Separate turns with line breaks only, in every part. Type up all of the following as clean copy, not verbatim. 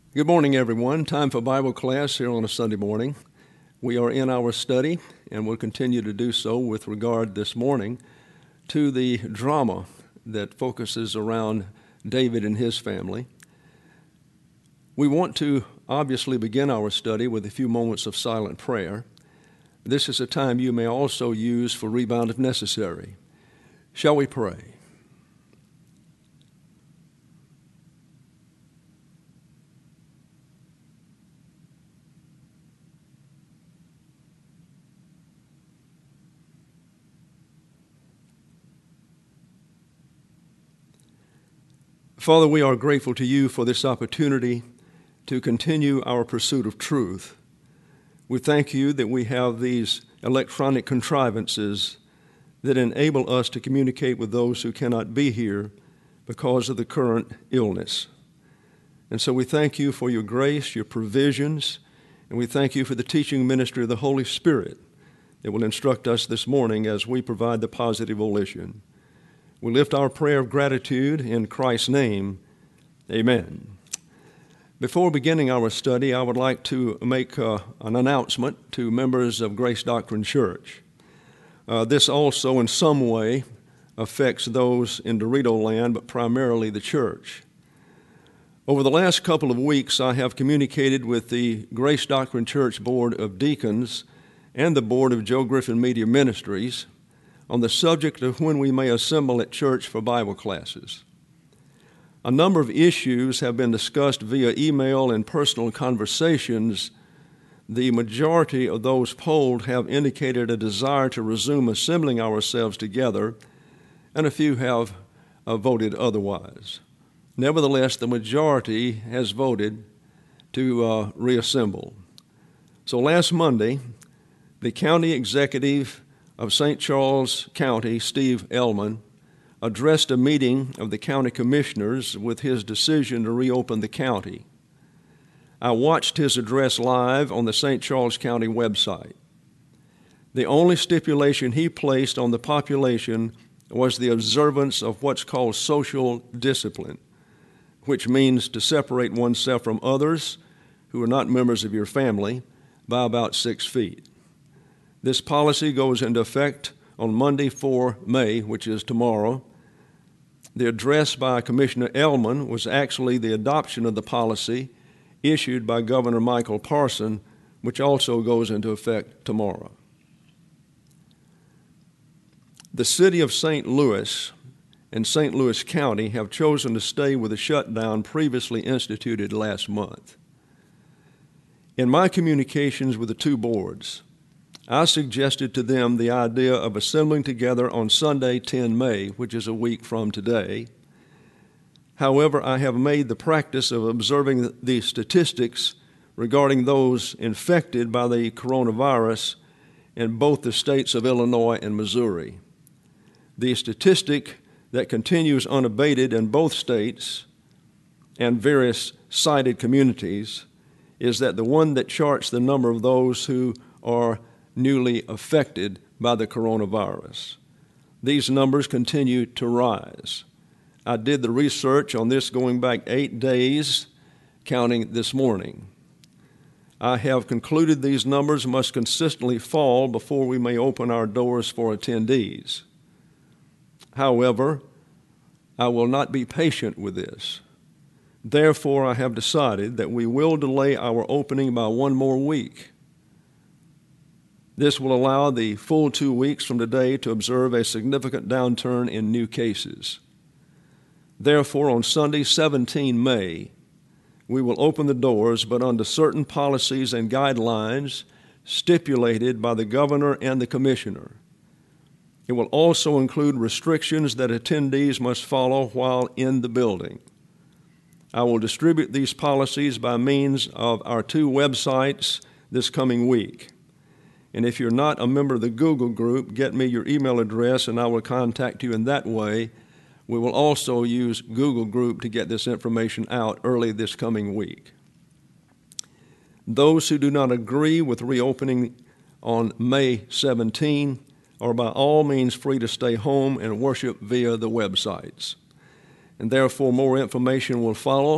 Good morning, everyone. Time for Bible class here on a Sunday morning. We are in our study, and will continue to do so with regard this morning to the drama that focuses around David and his family. We want to obviously begin our study with a few moments of silent prayer. This is a time you may also use for rebound if necessary. Shall we pray? Father, we are grateful to you for this opportunity to continue our pursuit of truth. We thank you that we have these electronic contrivances that enable us to communicate with those who cannot be here because of the current illness. And so we thank you for your grace, your provisions, and we thank you for the teaching ministry of the Holy Spirit that will instruct us this morning as we provide the positive volition. We lift our prayer of gratitude in Christ's name. Amen. Before beginning our study, I would like to make an announcement to members of Grace Doctrine Church. This also in some way affects those in Dorito land, but primarily the church. Over the last couple of weeks, I have communicated with the Grace Doctrine Church Board of Deacons and the Board of Joe Griffin Media Ministries on the subject of when we may assemble at church for Bible classes. A number of issues have been discussed via email and personal conversations. The majority of those polled have indicated a desire to resume assembling ourselves together, and a few have voted otherwise. Nevertheless, the majority has voted to reassemble. So last Monday, the county executive of St. Charles County, Steve Ellman, addressed a meeting of the county commissioners with his decision to reopen the county. I watched his address live on the St. Charles County website. The only stipulation he placed on the population was the observance of what's called social discipline, which means to separate oneself from others who are not members of your family by about 6 feet. This policy goes into effect on Monday, 4 May, which is tomorrow. The address by Commissioner Ellman was actually the adoption of the policy issued by Governor Michael Parson, which also goes into effect tomorrow. The city of St. Louis and St. Louis County have chosen to stay with the shutdown previously instituted last month. In my communications with the two boards, I suggested to them the idea of assembling together on Sunday, 10 May, which is a week from today. However, I have made the practice of observing the statistics regarding those infected by the coronavirus in both the states of Illinois and Missouri. The statistic that continues unabated in both states and various cited communities is that the one that charts the number of those who are newly affected by the coronavirus. These numbers continue to rise. I did the research on this going back 8 days, counting this morning. I have concluded these numbers must consistently fall before we may open our doors for attendees. However, I will not be patient with this. Therefore, I have decided that we will delay our opening by 1 more week. This will allow the full 2 weeks from today to observe a significant downturn in new cases. Therefore, on Sunday, 17 May, we will open the doors, but under certain policies and guidelines stipulated by the governor and the commissioner. It will also include restrictions that attendees must follow while in the building. I will distribute these policies by means of our 2 websites this coming week. And if you're not a member of the Google group, get me your email address and I will contact you in that way. We will also use Google Group to get this information out early this coming week. Those who do not agree with reopening on May 17 are by all means free to stay home and worship via the websites. And therefore more information will follow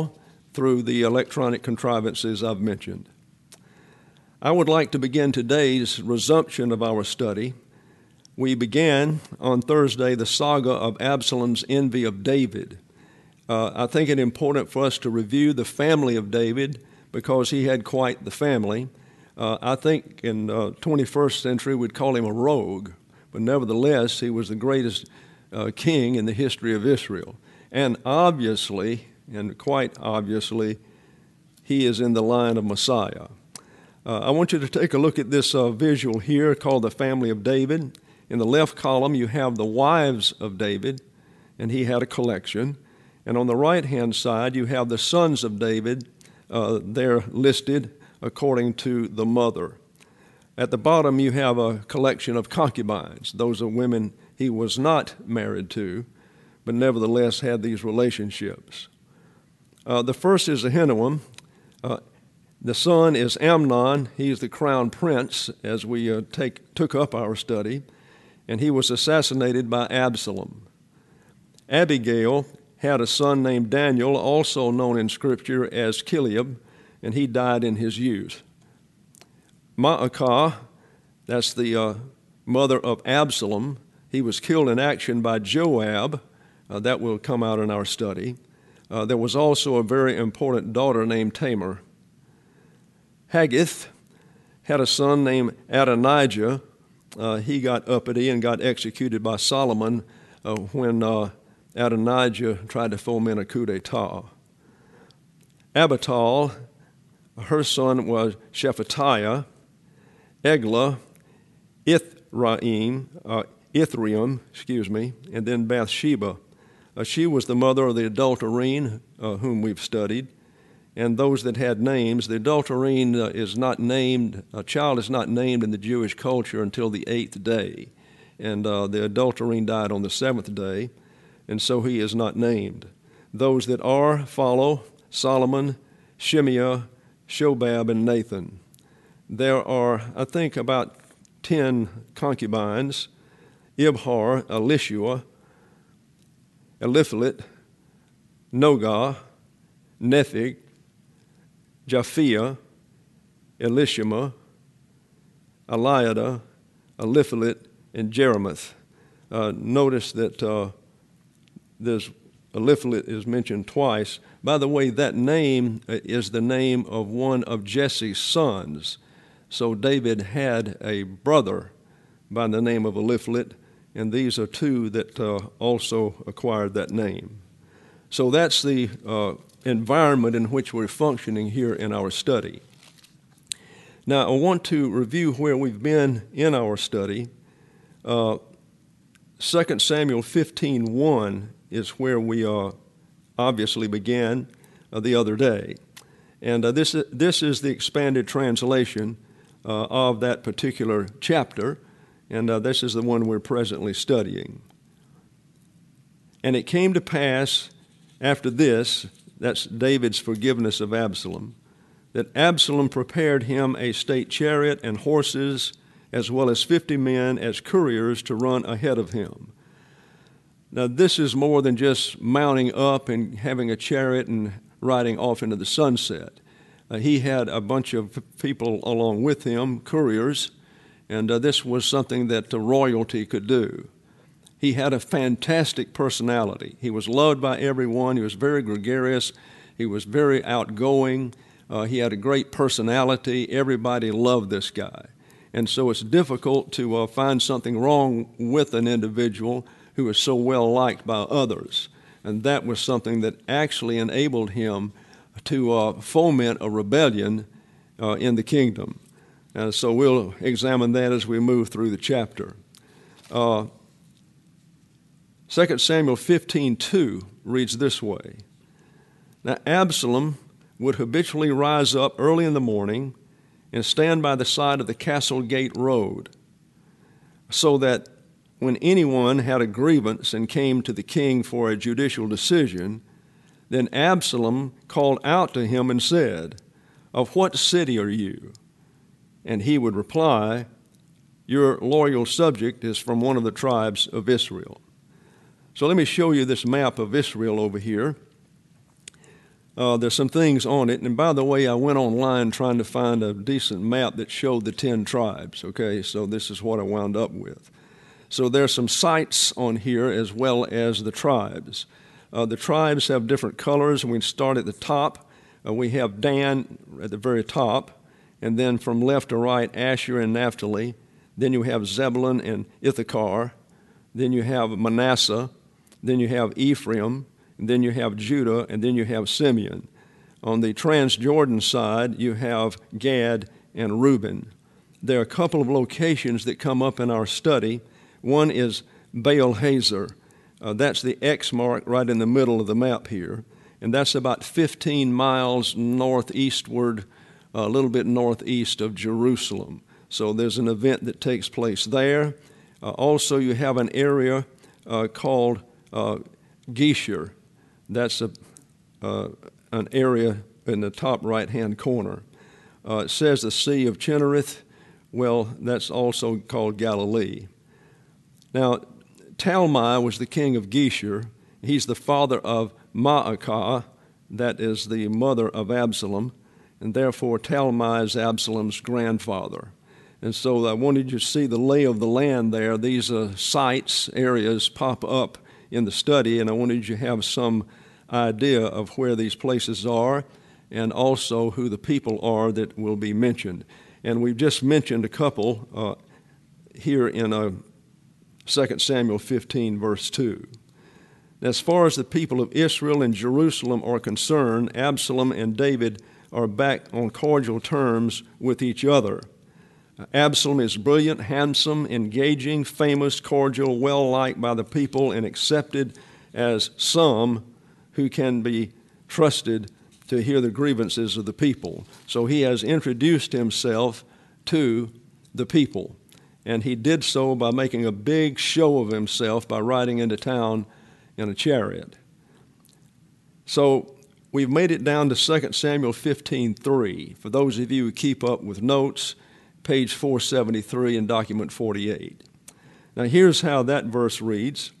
through the electronic contrivances I've mentioned. I would like to begin today's resumption of our study. We began on Thursday the saga of Absalom's envy of David. I think it important for us to review the family of David because he had quite the family. I think in 21st century we'd call him a rogue, but nevertheless he was the greatest king in the history of Israel. And obviously, and quite obviously, he is in the line of Messiah. I want you to take a look at this visual here called the family of David. In the left column you have the wives of David, and he had a collection. And on the right-hand side you have the sons of David. They're listed according to the mother. At the bottom you have a collection of concubines. Those are women he was not married to, but nevertheless had these relationships. The first is Ahinoam. The son is Amnon. He's the crown prince as we took up our study, and he was assassinated by Absalom. Abigail had a son named Daniel, also known in Scripture as Chileab, and he died in his youth. Maacah, that's the mother of Absalom. He was killed in action by Joab. That will come out in our study. There was also a very important daughter named Tamar. Haggith had a son named Adonijah. He got uppity and got executed by Solomon when Adonijah tried to foment a coup d'etat. Abital, her son was Shephatiah. Eglah, Ithream, and then Bathsheba. She was the mother of the adulterine, whom we've studied. And those that had names, the adulterine is not named, a child is not named in the Jewish culture until the 8th day. And the adulterine died on the 7th day, and so he is not named. Those that are follow Solomon, Shimea, Shobab, and Nathan. There are, I think, about 10 concubines: Ibhar, Elishua, Eliphalet, Nogah, Nepheg, Japhia, Elishama, Eliada, Eliphalet, and Jeremoth. Notice that this Eliphalet is mentioned twice. By the way, that name is the name of one of Jesse's sons. So David had a brother by the name of Eliphalet, and these are two that also acquired that name. So that's the environment in which we're functioning here in our study. Now, I want to review where we've been in our study. 2 Samuel 15:1 is where we obviously began the other day. And this is the expanded translation of that particular chapter, and this is the one we're presently studying. And it came to pass after this, that's David's forgiveness of Absalom, that Absalom prepared him a state chariot and horses, as well as 50 men as couriers to run ahead of him. Now, this is more than just mounting up and having a chariot and riding off into the sunset. He had a bunch of people along with him, couriers, and this was something that the royalty could do. He had a fantastic personality. He was loved by everyone. He was very gregarious. He was very outgoing. He had a great personality. Everybody loved this guy. And so it's difficult to find something wrong with an individual who is so well liked by others. And that was something that actually enabled him to foment a rebellion in the kingdom. And so we'll examine that as we move through the chapter. 2 Samuel 15:2 reads this way. Now Absalom would habitually rise up early in the morning and stand by the side of the Castle Gate Road, so that when anyone had a grievance and came to the king for a judicial decision, then Absalom called out to him and said, "Of what city are you?" And he would reply, "Your loyal subject is from one of the tribes of Israel." So let me show you this map of Israel over here. There's some things on it. And by the way, I went online trying to find a decent map that showed the 10 tribes, okay? So this is what I wound up with. So there's some sites on here as well as the tribes. The tribes have different colors, and we start at the top. We have Dan at the very top, and then from left to right, Asher and Naphtali. Then you have Zebulun and Issachar. Then you have Manasseh. Then you have Ephraim. And then you have Judah, and then you have Simeon. On the Transjordan side, you have Gad and Reuben. There are a couple of locations that come up in our study. One is Baal Hazor. That's the X mark right in the middle of the map here. And that's about 15 miles northeastward, a little bit northeast of Jerusalem. So there's an event that takes place there. Also, you have an area called Geshur. That's an area in the top right-hand corner. It says the Sea of Chinnereth. Well, that's also called Galilee. Now, Talmai was the king of Geshur. He's the father of Maacah, that is the mother of Absalom, and therefore Talmai is Absalom's grandfather. And so I wanted you to see the lay of the land there. These sites, areas pop up in the study, and I wanted you to have some idea of where these places are and also who the people are that will be mentioned. And we've just mentioned a couple here in 2 Samuel 15, verse 2. As far as the people of Israel and Jerusalem are concerned, Absalom and David are back on cordial terms with each other. Absalom is brilliant, handsome, engaging, famous, cordial, well-liked by the people, and accepted as some who can be trusted to hear the grievances of the people. So he has introduced himself to the people. And he did so by making a big show of himself by riding into town in a chariot. So we've made it down to 2 Samuel 15:3. For those of you who keep up with notes, page 473 in document 48. Now here's how that verse reads.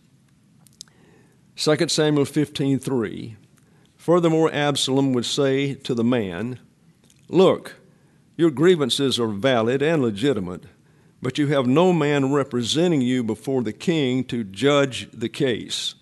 2 Samuel 15:3. Furthermore, Absalom would say to the man, "Look, your grievances are valid and legitimate, but you have no man representing you before the king to judge the case."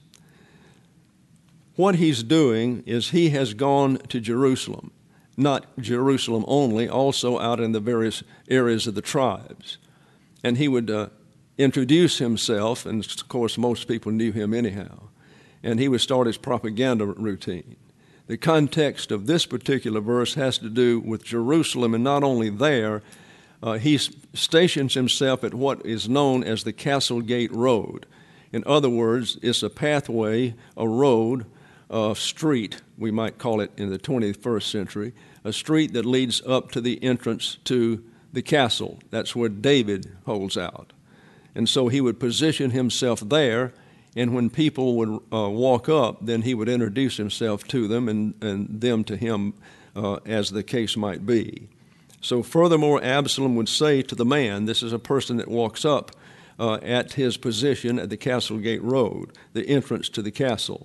What he's doing is he has gone to Jerusalem, not Jerusalem only, also out in the various areas of the tribes. And he would introduce himself, and of course most people knew him anyhow, and he would start his propaganda routine. The context of this particular verse has to do with Jerusalem, and not only there, he stations himself at what is known as the Castle Gate Road. In other words, it's a pathway, a road, a street, we might call it in the 21st century, a street that leads up to the entrance to the castle. That's where David holds out. And so he would position himself there, and when people would walk up, then he would introduce himself to them and them to him as the case might be. So furthermore, Absalom would say to the man, this is a person that walks up at his position at the Castle Gate Road, the entrance to the castle.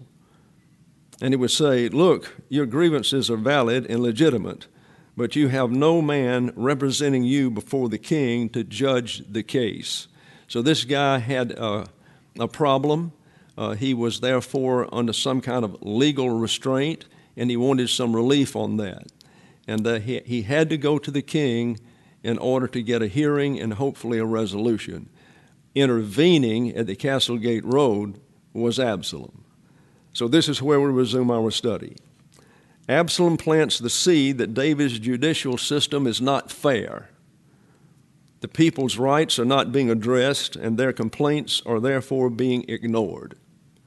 And he would say, "Look, your grievances are valid and legitimate, but you have no man representing you before the king to judge the case." So this guy had a problem. He was therefore under some kind of legal restraint, and he wanted some relief on that. And he had to go to the king in order to get a hearing and hopefully a resolution. Intervening at the Castle Gate Road was Absalom. So this is where we resume our study. Absalom plants the seed that David's judicial system is not fair. The people's rights are not being addressed, and their complaints are therefore being ignored.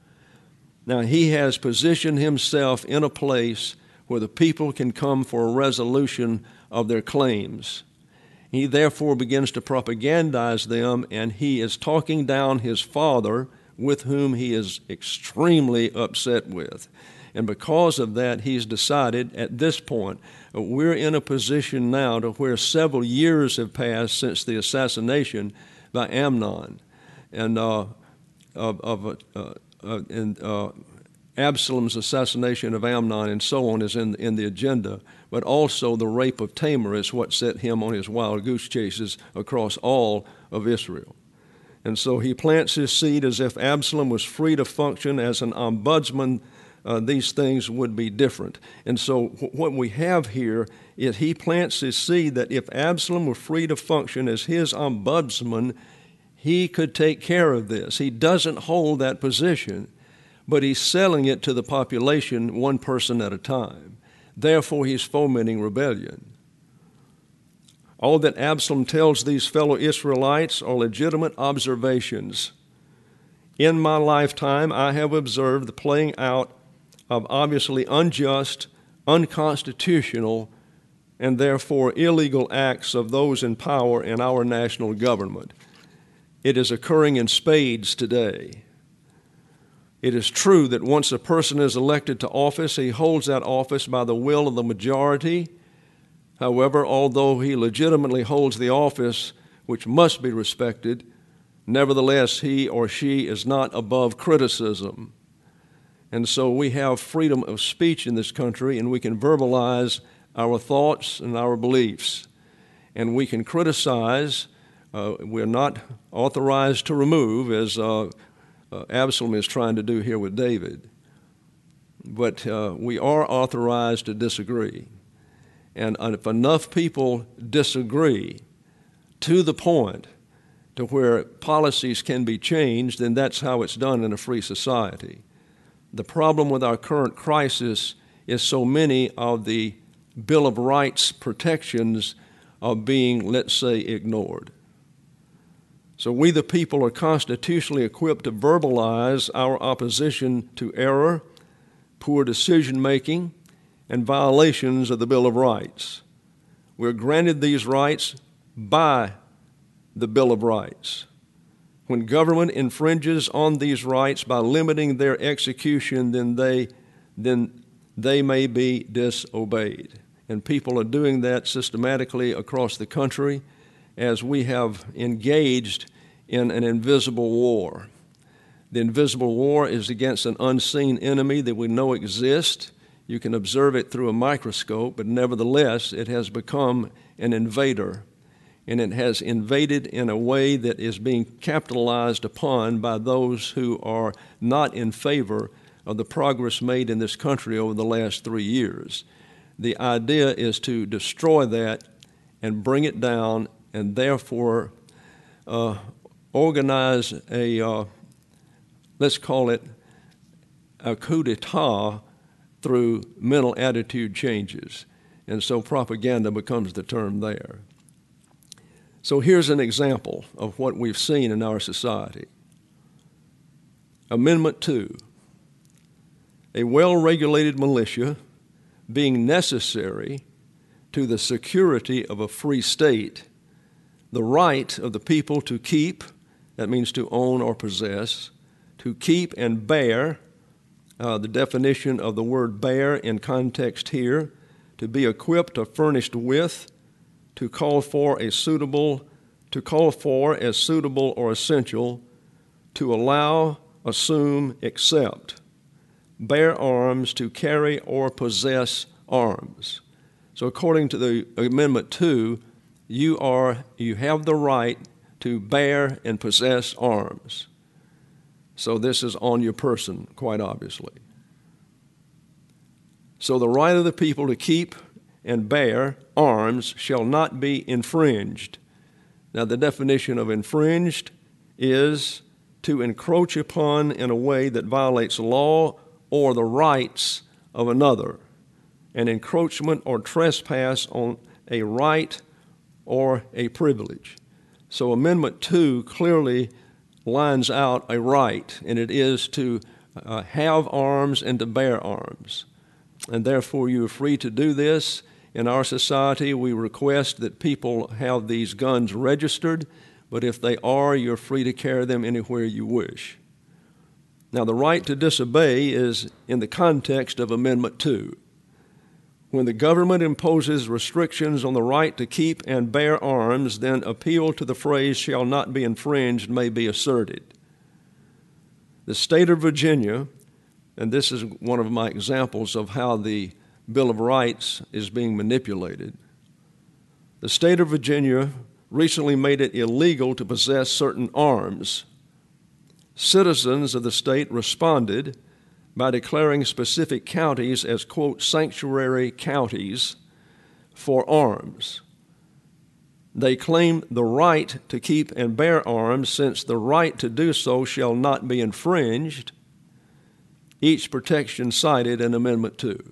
Now, he has positioned himself in a place where the people can come for a resolution of their claims. He therefore begins to propagandize them, and he is talking down his father, with whom he is extremely upset with. And because of that, he's decided at this point, we're in a position now to where several years have passed since the assassination by Amnon. And Absalom's assassination of Amnon and so on is in the agenda, but also the rape of Tamar is what set him on his wild goose chases across all of Israel. And so he plants his seed as if Absalom was free to function as an ombudsman. These things would be different. And so what we have here is he plants his seed that if Absalom were free to function as his ombudsman, he could take care of this. He doesn't hold that position, but he's selling it to the population one person at a time. Therefore, he's fomenting rebellion. All that Absalom tells these fellow Israelites are legitimate observations. In my lifetime, I have observed the playing out of obviously unjust, unconstitutional, and therefore illegal acts of those in power in our national government. It is occurring in spades today. It is true that once a person is elected to office, he holds that office by the will of the majority. However, although he legitimately holds the office, which must be respected, nevertheless, he or she is not above criticism. And so we have freedom of speech in this country, and we can verbalize our thoughts and our beliefs. And we can criticize. We're not authorized to remove, as Absalom is trying to do here with David. But we are authorized to disagree. And if enough people disagree to the point to where policies can be changed, then that's how it's done in a free society. The problem with our current crisis is so many of the Bill of Rights protections are being, let's say, ignored. So we, the people, are constitutionally equipped to verbalize our opposition to error, poor decision-making, and violations of the Bill of Rights. We're granted these rights by the Bill of Rights. When government infringes on these rights by limiting their execution, then they may be disobeyed. And people are doing that systematically across the country as we have engaged in an invisible war. The invisible war is against an unseen enemy that we know exists. You can observe it through a microscope, but nevertheless, it has become an invader. And it has invaded in a way that is being capitalized upon by those who are not in favor of the progress made in this country over the last 3 years. The idea is to destroy that and bring it down, and therefore organize a, let's call it a coup d'etat through mental attitude changes. And so propaganda becomes the term there. So here's an example of what we've seen in our society. Amendment 2, a well-regulated militia being necessary to the security of a free state, the right of the people to keep, that means to own or possess, to keep and bear, the definition of the word bear in context here, to be equipped or furnished with, to call for as suitable or essential, to allow, assume, accept, bear arms, to carry or possess arms. So according to the Amendment 2, you have the right to bear and possess arms. So this is on your person, quite obviously. So the right of the people to keep and bear arms shall not be infringed. Now, the definition of infringed is to encroach upon in a way that violates law or the rights of another, an encroachment or trespass on a right or a privilege. So Amendment 2 clearly lines out a right, and it is to have arms and to bear arms. And therefore, you are free to do this. In our society, we request that people have these guns registered, but if they are, you're free to carry them anywhere you wish. Now, the right to disobey is in the context of Amendment 2. When the government imposes restrictions on the right to keep and bear arms, then appeal to the phrase "shall not be infringed" may be asserted. The state of Virginia and this is one of my examples of how the Bill of Rights is being manipulated. The state of Virginia recently made it illegal to possess certain arms. Citizens of the state responded by declaring specific counties as, quote, sanctuary counties for arms. They claim the right to keep and bear arms, since the right to do so shall not be infringed, each protection cited in Amendment 2.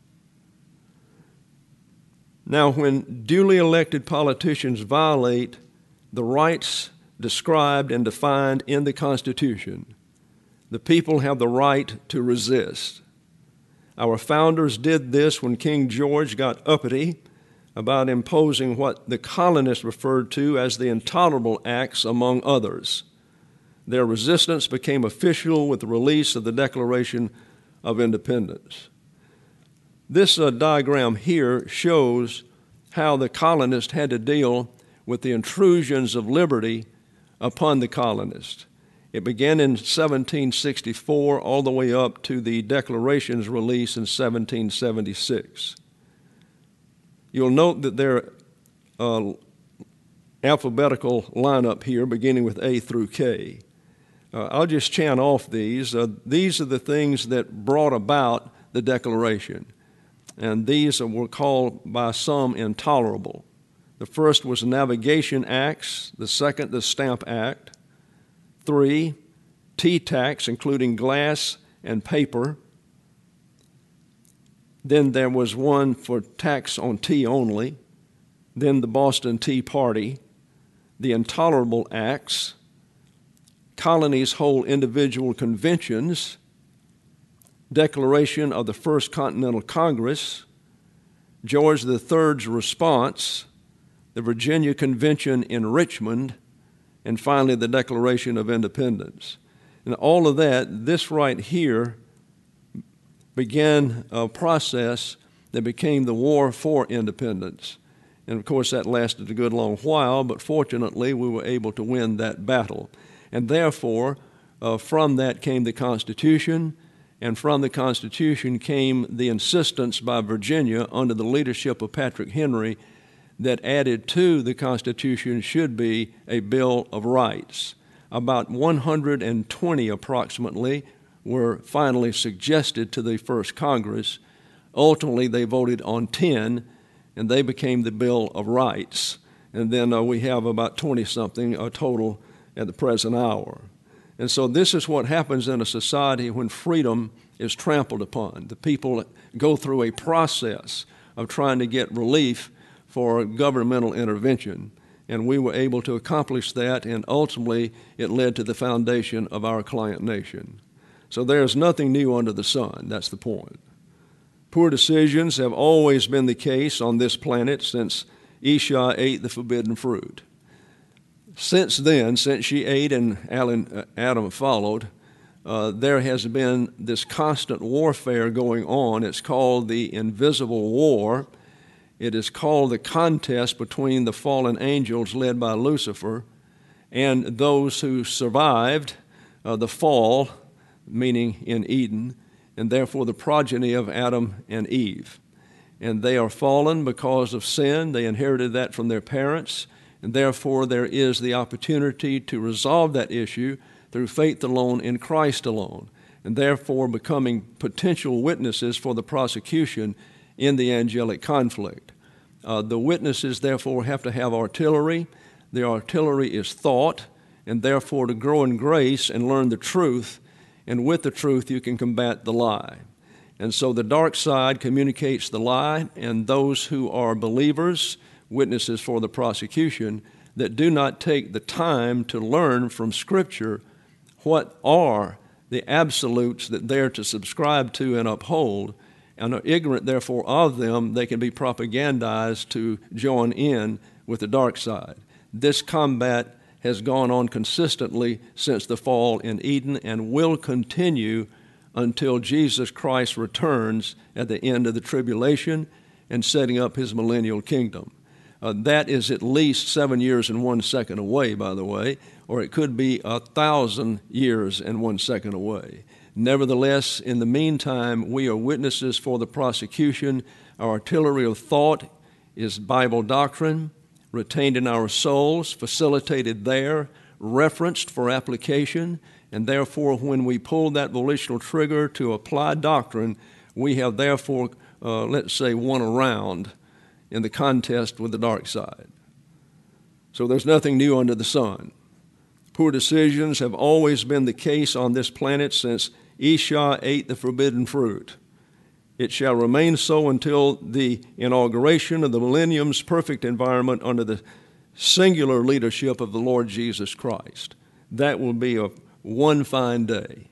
Now, when duly elected politicians violate the rights described and defined in the Constitution, the people have the right to resist. Our founders did this when King George got uppity about imposing what the colonists referred to as the Intolerable Acts, among others. Their resistance became official with the release of the Declaration of Independence. This diagram here shows how the colonists had to deal with the intrusions of liberty upon the colonists. It began in 1764 all the way up to the Declaration's release in 1776. You'll note that their alphabetical lineup here, beginning with A through K. I'll just chant off these. These are the things that brought about the Declaration, and these were called by some intolerable. The first was Navigation Acts, the second, the Stamp Act, 3, tea tax, including glass and paper. Then there was one for tax on tea only, then the Boston Tea Party, the Intolerable Acts, colonies hold individual conventions, declaration of the First Continental Congress, George III's response, the Virginia Convention in Richmond, and finally the Declaration of Independence. And all of that, this right here, began a process that became the War for Independence. And of course that lasted a good long while, but fortunately we were able to win that battle. And therefore, from that came the Constitution, and from the Constitution came the insistence by Virginia under the leadership of Patrick Henry that added to the Constitution should be a Bill of Rights. About 120 approximately were finally suggested to the first Congress. Ultimately, they voted on 10, and they became the Bill of Rights. And then we have about 20-something total at the present hour. And so this is what happens in a society when freedom is trampled upon. The people go through a process of trying to get relief for governmental intervention. And we were able to accomplish that, and ultimately it led to the foundation of our client nation. So there's nothing new under the sun. That's the point. Poor decisions have always been the case on this planet since Esau ate the forbidden fruit. Since then, since she ate and Adam followed, there has been this constant warfare going on. It's called the invisible war. It is called the contest between the fallen angels led by Lucifer and those who survived the fall, meaning in Eden, and therefore the progeny of Adam and Eve. And they are fallen because of sin. They inherited that from their parents, and therefore there is the opportunity to resolve that issue through faith alone in Christ alone, and therefore becoming potential witnesses for the prosecution in the angelic conflict. The witnesses, therefore, have to have artillery. The artillery is thought, and therefore to grow in grace and learn the truth, and with the truth you can combat the lie. And so the dark side communicates the lie, and those who are believers, witnesses for the prosecution, that do not take the time to learn from Scripture what are the absolutes that they're to subscribe to and uphold, and are ignorant, therefore, of them, they can be propagandized to join in with the dark side. This combat has gone on consistently since the fall in Eden and will continue until Jesus Christ returns at the end of the tribulation and setting up his millennial kingdom. That is at least 7 years and 1 second away, by the way, or it could be 1,000 years and 1 second away. Nevertheless, in the meantime, we are witnesses for the prosecution. Our artillery of thought is Bible doctrine, retained in our souls, facilitated there, referenced for application, and therefore when we pull that volitional trigger to apply doctrine, we have therefore, let's say, won a round in the contest with the dark side. So there's nothing new under the sun. Poor decisions have always been the case on this planet since Esau ate the forbidden fruit. It shall remain so until the inauguration of the millennium's perfect environment under the singular leadership of the Lord Jesus Christ. That will be one fine day.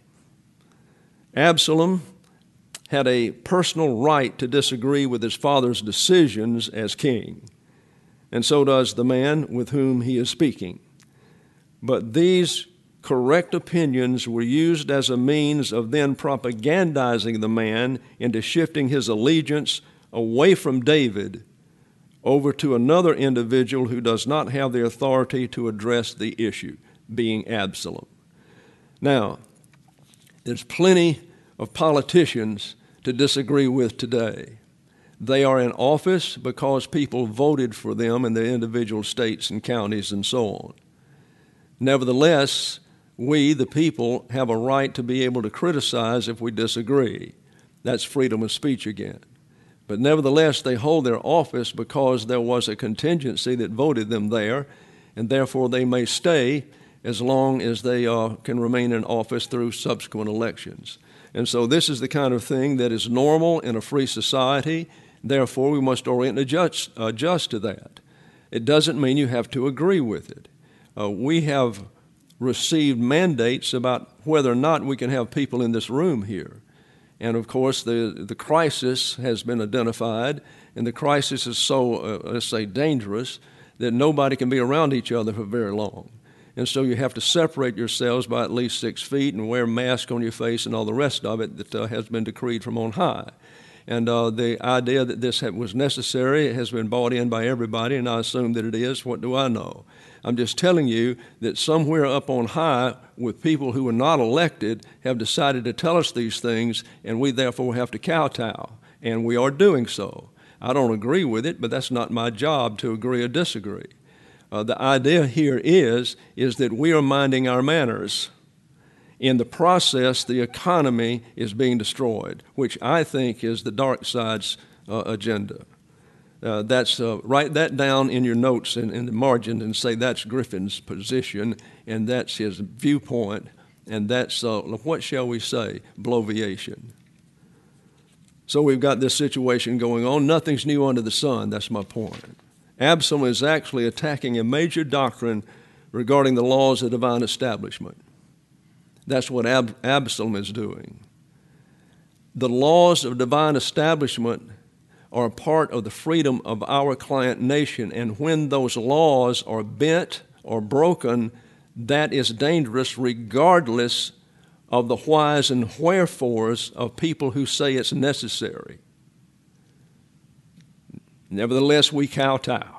Absalom had a personal right to disagree with his father's decisions as king, and so does the man with whom he is speaking. But these correct opinions were used as a means of then propagandizing the man into shifting his allegiance away from David over to another individual who does not have the authority to address the issue, being Absalom. Now, there's plenty of politicians to disagree with today. They are in office because people voted for them in their individual states and counties and so on. Nevertheless, we, the people, have a right to be able to criticize if we disagree. That's freedom of speech again. But nevertheless, they hold their office because there was a contingency that voted them there, and therefore they may stay as long as they can remain in office through subsequent elections. And so this is the kind of thing that is normal in a free society. Therefore, we must orient and adjust to that. It doesn't mean you have to agree with it. We have received mandates about whether or not we can have people in this room here. And of course, the crisis has been identified, and the crisis is so, let's say, dangerous that nobody can be around each other for very long. And so you have to separate yourselves by at least 6 feet and wear a mask on your face and all the rest of it that has been decreed from on high. And the idea that this was necessary has been bought in by everybody, and I assume that it is. What do I know? I'm just telling you that somewhere up on high with people who are not elected have decided to tell us these things, and we therefore have to kowtow, and we are doing so. I don't agree with it, but that's not my job to agree or disagree. The idea here is that we are minding our manners. In the process, the economy is being destroyed, which I think is the dark side's agenda. Write that down in your notes in the margin and say that's Griffin's position and that's his viewpoint, and that's, what shall we say, bloviation. So we've got this situation going on. Nothing's new under the sun, that's my point. Absalom is actually attacking a major doctrine regarding the laws of divine establishment. That's what Absalom is doing. The laws of divine establishment are a part of the freedom of our client nation, and when those laws are bent or broken, that is dangerous regardless of the whys and wherefores of people who say it's necessary. Nevertheless, we kowtow.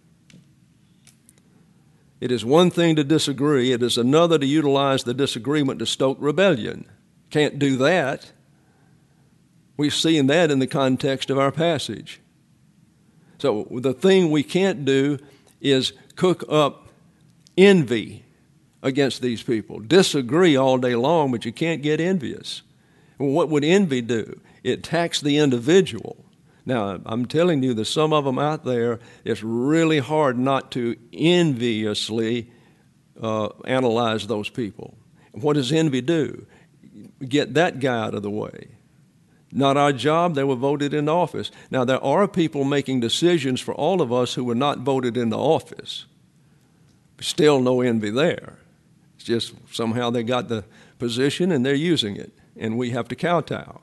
It is one thing to disagree. It is another to utilize the disagreement to stoke rebellion. Can't do that. We've seen that in the context of our passage. So the thing we can't do is cook up envy against these people. Disagree all day long, but you can't get envious. Well, what would envy do? It attacks the individual. Now, I'm telling you that some of them out there, it's really hard not to enviously analyze those people. What does envy do? Get that guy out of the way. Not our job, they were voted into office. Now, there are people making decisions for all of us who were not voted into office. Still no envy there. It's just somehow they got the position and they're using it, and we have to kowtow.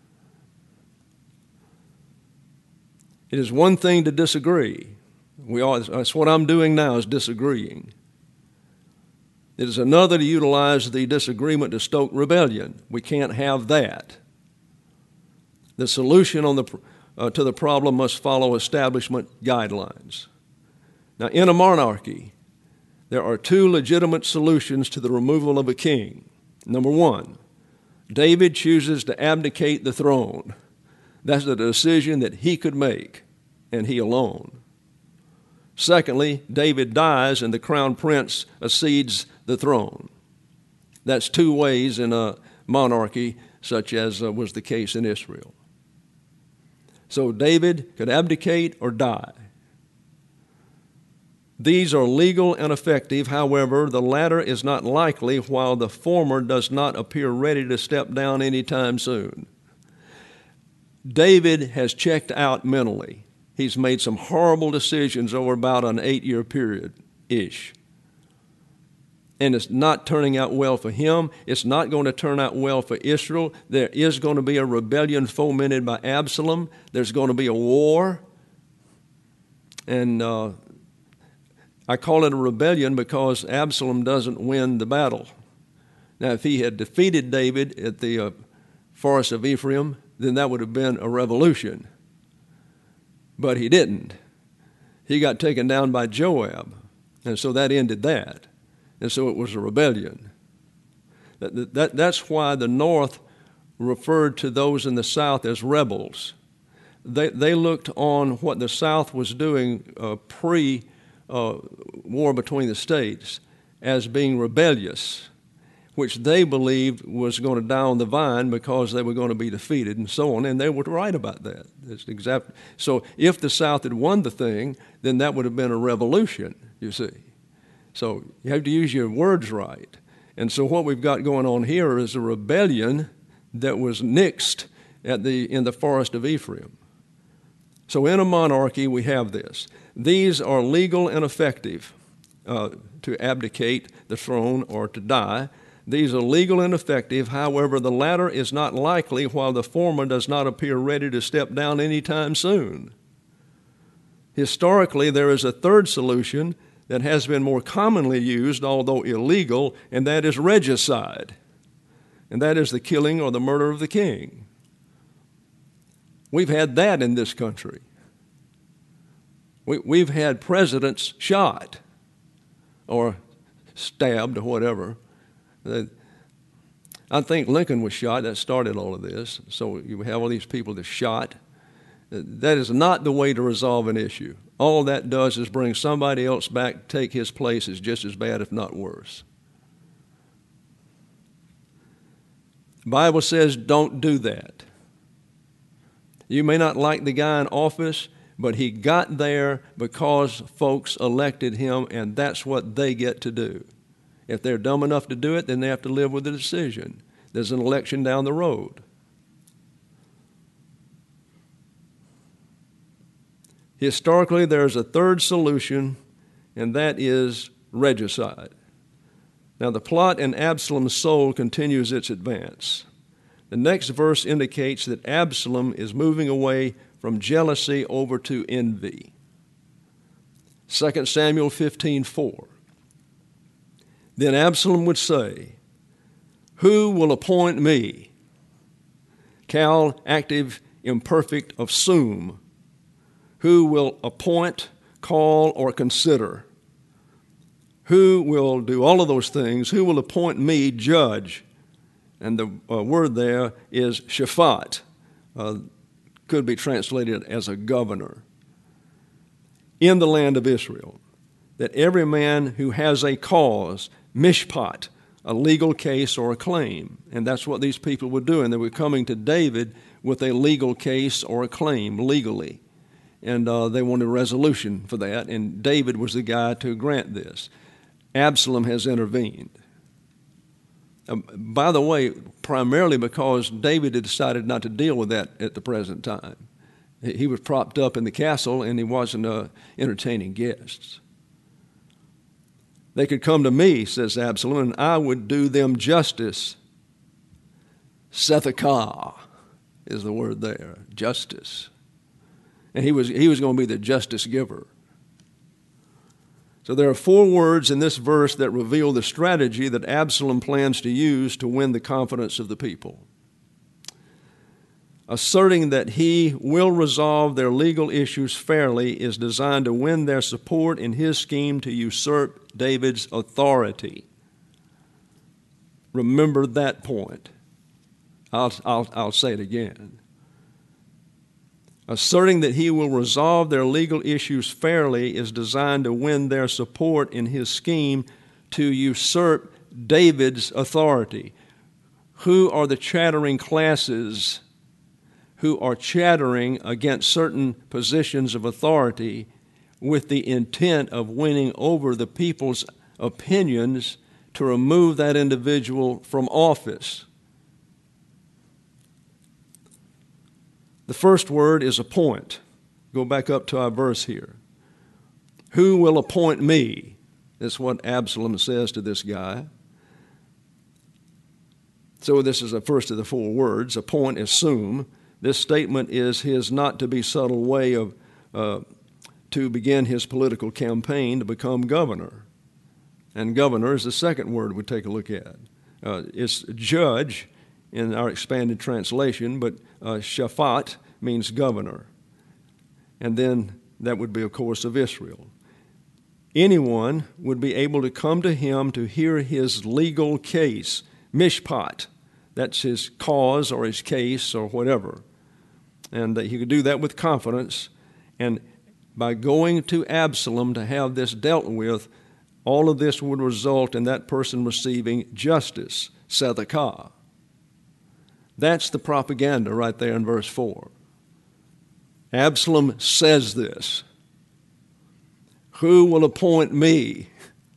It is one thing to disagree. That's what I'm doing now, is disagreeing. It is another to utilize the disagreement to stoke rebellion. We can't have that. The solution to the problem must follow establishment guidelines. Now, in a monarchy, there are 2 legitimate solutions to the removal of a king. Number 1, David chooses to abdicate the throne. That's a decision that he could make, and he alone. Secondly, David dies and the crown prince accedes the throne. That's two ways in a monarchy such as was the case in Israel. So David could abdicate or die. These are legal and effective. However, the latter is not likely, while the former does not appear ready to step down anytime soon. David has checked out mentally. He's made some horrible decisions over about an 8-year period-ish. And it's not turning out well for him. It's not going to turn out well for Israel. There is going to be a rebellion fomented by Absalom. There's going to be a war. And I call it a rebellion because Absalom doesn't win the battle. Now, if he had defeated David at the forest of Ephraim, then that would have been a revolution. But he didn't. He got taken down by Joab, and so that ended that. And so it was a rebellion. That's why the North referred to those in the South as rebels. They looked on what the South was doing pre-war between the states as being rebellious, which they believed was going to die on the vine because they were going to be defeated and so on, and they were right about that. So if the South had won the thing, then that would have been a revolution, you see. So you have to use your words right. And so what we've got going on here is a rebellion that was nixed in the forest of Ephraim. So in a monarchy, we have this. These are legal and effective to abdicate the throne or to die. These are legal and effective. However, the latter is not likely, while the former does not appear ready to step down anytime soon. Historically, there is a third solution that has been more commonly used, although illegal, and that is regicide. And that is the killing or the murder of the king. We've had that in this country. We've had presidents shot or stabbed or whatever. I think Lincoln was shot. That started all of this. So you have all these people that shot. That is not the way to resolve an issue. All that does is bring somebody else back, take his place. Is just as bad, if not worse. The Bible says don't do that. You may not like the guy in office, but he got there because folks elected him, and that's what they get to do. If they're dumb enough to do it, then they have to live with the decision. There's an election down the road. Historically, there's a third solution, and that is regicide. Now, the plot in Absalom's soul continues its advance. The next verse indicates that Absalom is moving away from jealousy over to envy. 2 Samuel 15:4. Then Absalom would say, "Who will appoint me?" Cal, active, imperfect of sum. Who will appoint, call, or consider? Who will do all of those things? Who will appoint me judge? And the word there is shaphat. Could be translated as a governor. In the land of Israel. That every man who has a cause, mishpat, a legal case or a claim. And that's what these people were doing. They were coming to David with a legal case or a claim legally. And they wanted a resolution for that, and David was the guy to grant this. Absalom has intervened. By the way, primarily because David had decided not to deal with that at the present time. He was propped up in the castle, and he wasn't entertaining guests. They could come to me, says Absalom, and I would do them justice. Sethakah is the word there, justice. And he was going to be the justice giver. So there are 4 words in this verse that reveal the strategy that Absalom plans to use to win the confidence of the people. Asserting that he will resolve their legal issues fairly is designed to win their support in his scheme to usurp David's authority. Remember that point. I'll say it again. Asserting that he will resolve their legal issues fairly is designed to win their support in his scheme to usurp David's authority. Who are the chattering classes who are chattering against certain positions of authority with the intent of winning over the people's opinions to remove that individual from office? The first word is appoint. Go back up to our verse here. Who will appoint me? That's what Absalom says to this guy. So this is the first of the four words. Appoint, assume. This statement is his not to be subtle way of to begin his political campaign to become governor. And governor is the second word we take a look at. It's judge in our expanded translation, but Shaphat means governor. And then that would be, of course, of Israel. Anyone would be able to come to him to hear his legal case, mishpat. That's his cause or his case or whatever. And he could do that with confidence. And by going to Absalom to have this dealt with, all of this would result in that person receiving justice, tzedakah. That's the propaganda right there in verse 4. Absalom says this. Who will appoint me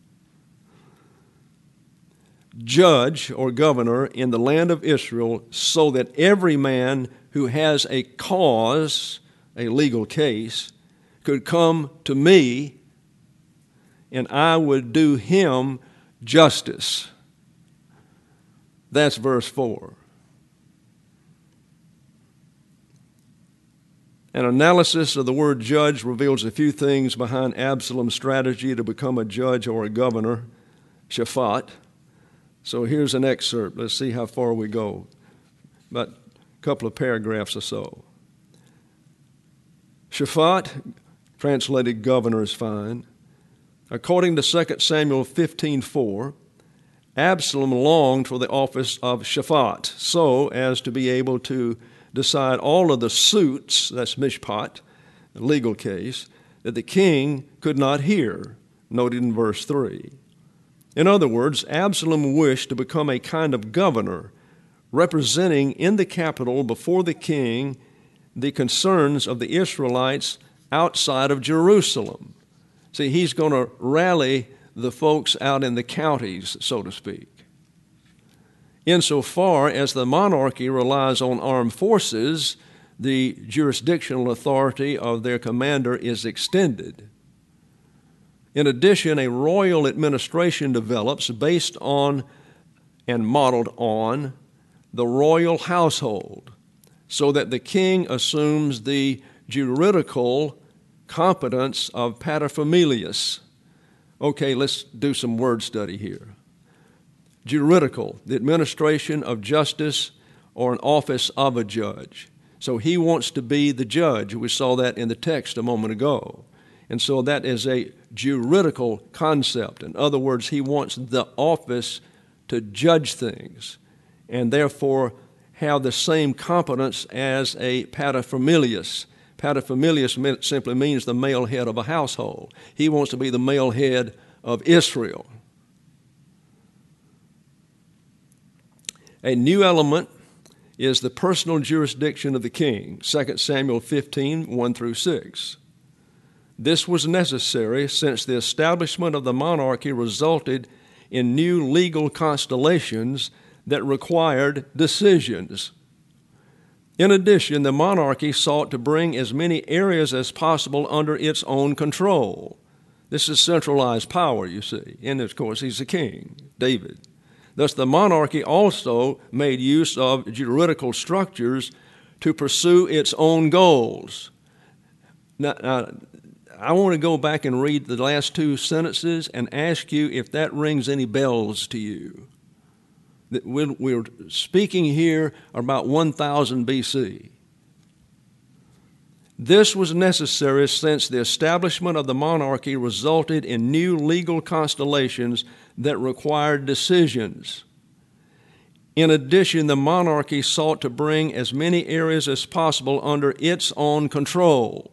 judge or governor in the land of Israel so that every man who has a cause, a legal case, could come to me and I would do him justice? That's verse 4. An analysis of the word judge reveals a few things behind Absalom's strategy to become a judge or a governor, Shaphat. So here's an excerpt. Let's see how far we go. About a couple of paragraphs or so. Shaphat, translated governor, is fine. According to 2 Samuel 15:4, Absalom longed for the office of Shaphat so as to be able to decide all of the suits, that's mishpat, the legal case, that the king could not hear, noted in verse 3. In other words, Absalom wished to become a kind of governor, representing in the capital before the king the concerns of the Israelites outside of Jerusalem. See, he's going to rally the folks out in the counties, so to speak. Insofar as the monarchy relies on armed forces, the jurisdictional authority of their commander is extended. In addition, a royal administration develops based on and modeled on the royal household, so that the king assumes the juridical competence of paterfamilias. Okay, let's do some word study here. Juridical, the administration of justice or an office of a judge. So he wants to be the judge. We saw that in the text a moment ago. And so that is a juridical concept. In other words, he wants the office to judge things and therefore have the same competence as a paterfamilias. Paterfamilias simply means the male head of a household. He wants to be the male head of Israel. A new element is the personal jurisdiction of the king, 2 Samuel 15:1-6. This was necessary since the establishment of the monarchy resulted in new legal constellations that required decisions. In addition, the monarchy sought to bring as many areas as possible under its own control. This is centralized power, you see. And of course, he's the king, David. Thus, the monarchy also made use of juridical structures to pursue its own goals. Now, I want to go back and read the last two sentences and ask you if that rings any bells to you. We're speaking here about 1000 BC. This was necessary since the establishment of the monarchy resulted in new legal constellations that required decisions. In addition, the monarchy sought to bring as many areas as possible under its own control.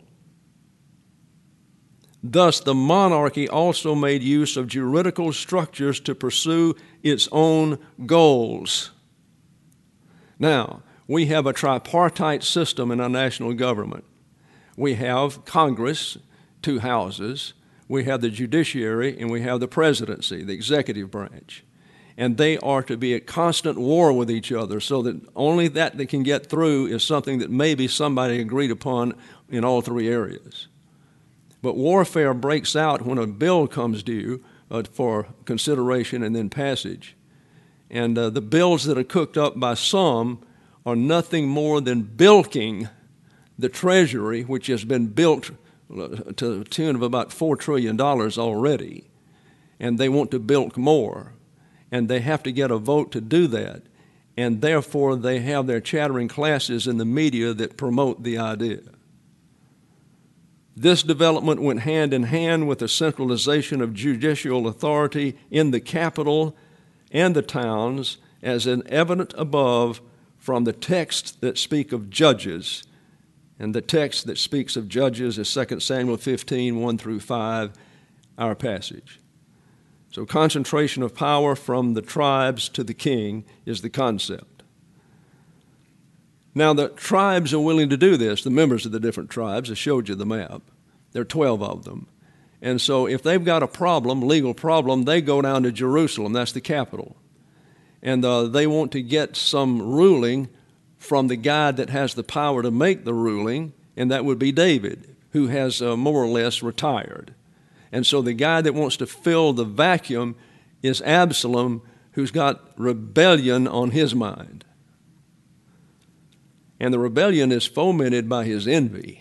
Thus, the monarchy also made use of juridical structures to pursue its own goals. Now, we have a tripartite system in our national government. We have Congress, two houses, we have the judiciary, and we have the presidency, the executive branch. And they are to be at constant war with each other so that only that they can get through is something that maybe somebody agreed upon in all three areas. But warfare breaks out when a bill comes due for consideration and then passage. And the bills that are cooked up by some are nothing more than bilking the Treasury, which has been built to the tune of about $4 trillion already. And they want to bilk more. And they have to get a vote to do that. And therefore, they have their chattering classes in the media that promote the idea. This development went hand in hand with the centralization of judicial authority in the capital and the towns, as is evident above from the texts that speak of judges. And the text that speaks of judges is 2 Samuel 15, 1 through 5, our passage. So concentration of power from the tribes to the king is the concept. Now, the tribes are willing to do this, the members of the different tribes. I showed you the map. There are 12 of them. And so if they've got a problem, legal problem, they go down to Jerusalem. That's the capital. And they want to get some ruling from the guy that has the power to make the ruling, and that would be David, who has more or less retired. And so the guy that wants to fill the vacuum is Absalom, who's got rebellion on his mind. And the rebellion is fomented by his envy.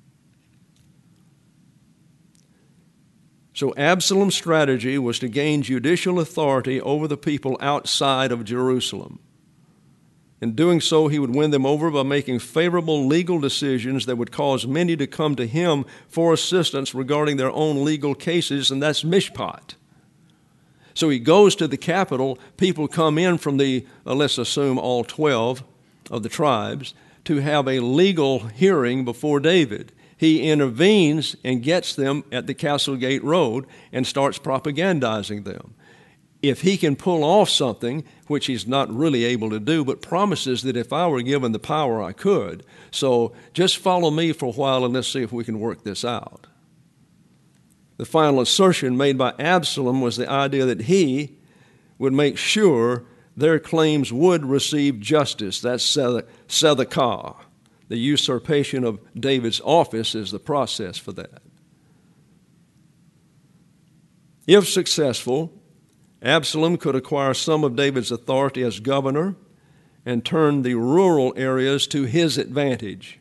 So Absalom's strategy was to gain judicial authority over the people outside of Jerusalem. In doing so, he would win them over by making favorable legal decisions that would cause many to come to him for assistance regarding their own legal cases, and that's mishpat. So he goes to the capital. People come in from the, let's assume all 12 of the tribes, to have a legal hearing before David. He intervenes and gets them at the Castle Gate Road and starts propagandizing them. If he can pull off something, which he's not really able to do, but promises that if I were given the power, I could. So just follow me for a while and let's see if we can work this out. The final assertion made by Absalom was the idea that he would make sure their claims would receive justice. That's Sedekah. The usurpation of David's office is the process for that. If successful, Absalom could acquire some of David's authority as governor and turn the rural areas to his advantage.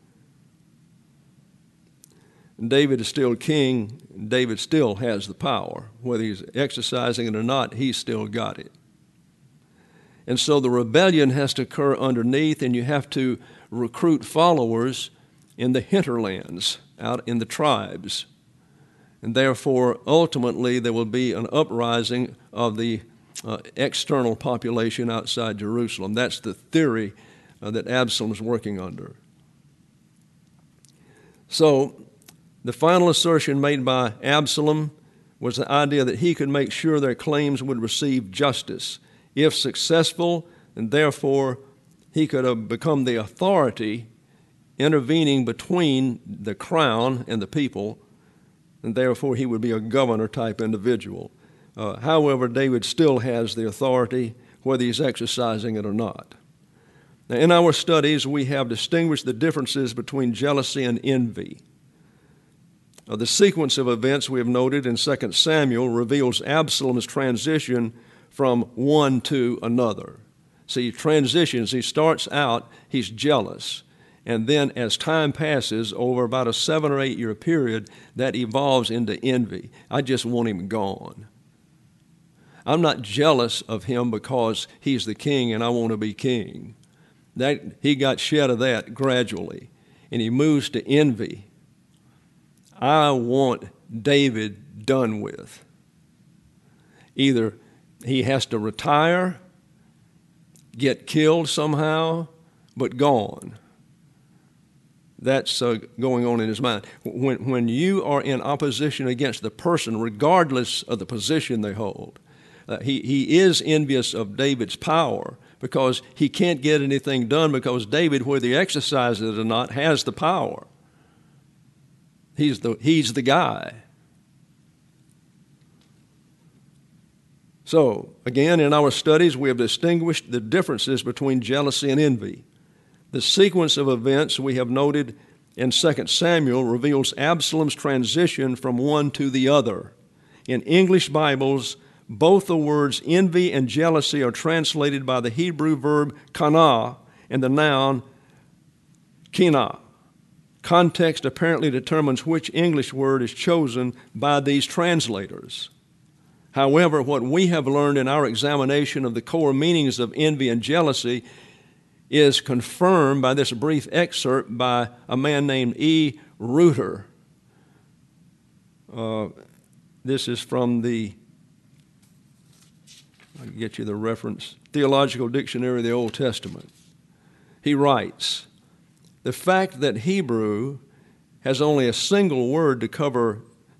David is still king. David still has the power. Whether he's exercising it or not, he's still got it. And so the rebellion has to occur underneath, and you have to recruit followers in the hinterlands, out in the tribes. And therefore, ultimately, there will be an uprising of the external population outside Jerusalem. That's the theory that Absalom's working under. So, the final assertion made by Absalom was the idea that he could make sure their claims would receive justice. If successful, and therefore he could have become the authority intervening between the crown and the people, and therefore he would be a governor-type individual. However, David still has the authority, whether he's exercising it or not. Now, in our studies, we have distinguished the differences between jealousy and envy. The sequence of events we have noted in 2 Samuel reveals Absalom's transition from one to another. So he transitions. He starts out, he's jealous. And then as time passes, over about a 7 or 8 year period, that evolves into envy. I just want him gone. I'm not jealous of him because he's the king and I want to be king. That he got shed of that gradually. And he moves to envy. I want David done with. Either he has to retire get killed somehow, but gone. That's going on in his mind. When you are in opposition against the person, regardless of the position they hold, he is envious of David's power because he can't get anything done because David, whether he exercises it or not, has the power. He's the guy. So, again, in our studies, we have distinguished the differences between jealousy and envy. The sequence of events we have noted in 2 Samuel reveals Absalom's transition from one to the other. In English Bibles, both the words envy and jealousy are translated by the Hebrew verb kana and the noun kina. Context apparently determines which English word is chosen by these translators. However, what we have learned in our examination of the core meanings of envy and jealousy is confirmed by this brief excerpt by a man named E. Reuter. This is from I'll get you the reference, Theological Dictionary of the Old Testament. He writes, the fact that Hebrew has only a single word to cover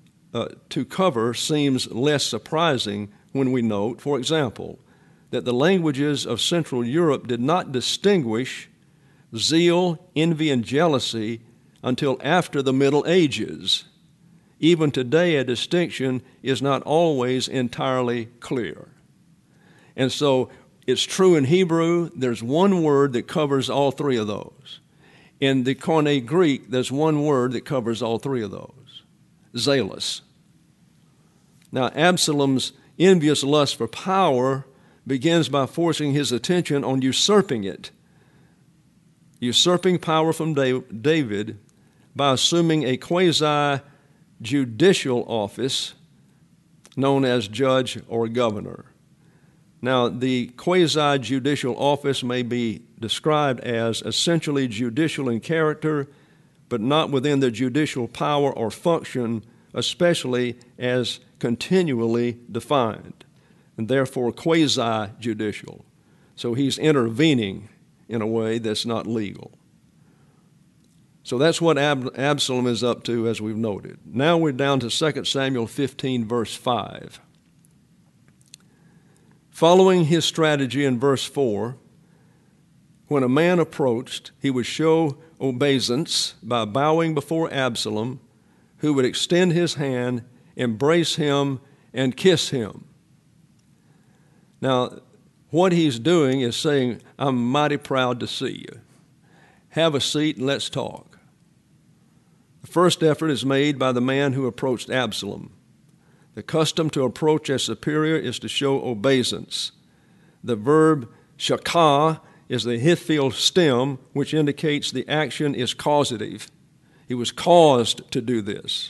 seems less surprising when we note, for example, that the languages of Central Europe did not distinguish zeal, envy, and jealousy until after the Middle Ages. Even today, a distinction is not always entirely clear. And so it's true in Hebrew, there's one word that covers all three of those. In the Koine Greek, there's one word that covers all three of those, zealous. Now, Absalom's envious lust for power begins by forcing his attention on usurping it, usurping power from David by assuming a quasi-judicial office known as judge or governor. Now, the quasi-judicial office may be described as essentially judicial in character, but not within the judicial power or function, especially as continually defined, and therefore quasi-judicial. So he's intervening in a way that's not legal. So that's what Absalom is up to, as we've noted. Now we're down to 2 Samuel 15, verse 5. Following his strategy in verse 4, when a man approached, he would show obeisance by bowing before Absalom, who would extend his hand, embrace him, and kiss him. Now, what he's doing is saying, I'm mighty proud to see you. Have a seat and let's talk. The first effort is made by the man who approached Absalom. The custom to approach a superior is to show obeisance. The verb shakah is the Hittite stem, which indicates the action is causative. He was caused to do this.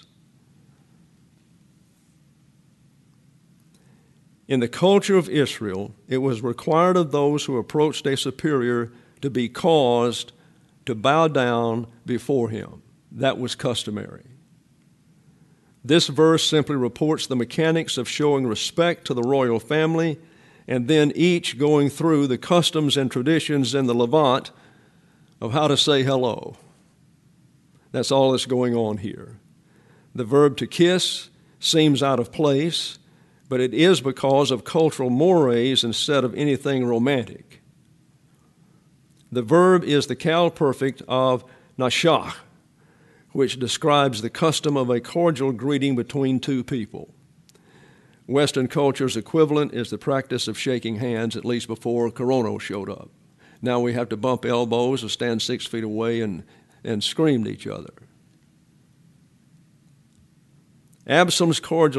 In the culture of Israel, it was required of those who approached a superior to be caused to bow down before him. That was customary. This verse simply reports the mechanics of showing respect to the royal family and then each going through the customs and traditions in the Levant of how to say hello. That's all that's going on here. The verb to kiss seems out of place, but it is because of cultural mores instead of anything romantic. The verb is the Cal perfect of nashach, which describes the custom of a cordial greeting between two people. Western culture's equivalent is the practice of shaking hands, at least before Corona showed up. Now we have to bump elbows or stand 6 feet away and scream at each other. Absalom's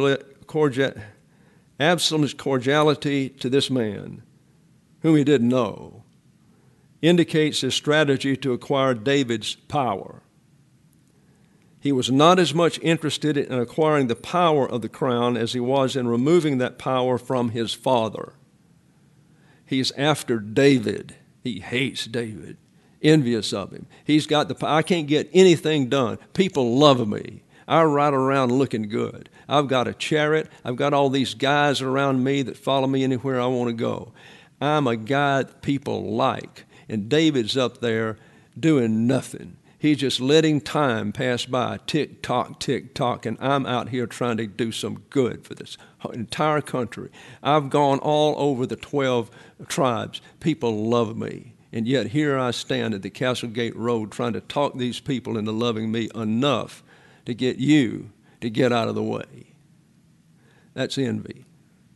cordiality to this man, whom he didn't know, indicates his strategy to acquire David's power. He was not as much interested in acquiring the power of the crown as he was in removing that power from his father. He's after David. He hates David, envious of him. He's got the power. I can't get anything done. People love me. I ride around looking good. I've got a chariot. I've got all these guys around me that follow me anywhere I want to go. I'm a guy that people like. And David's up there doing nothing. He's just letting time pass by, tick-tock, and I'm out here trying to do some good for this entire country. I've gone all over the 12 tribes. People love me. And yet here I stand at the Castlegate Road trying to talk these people into loving me enough to get you to get out of the way. That's envy.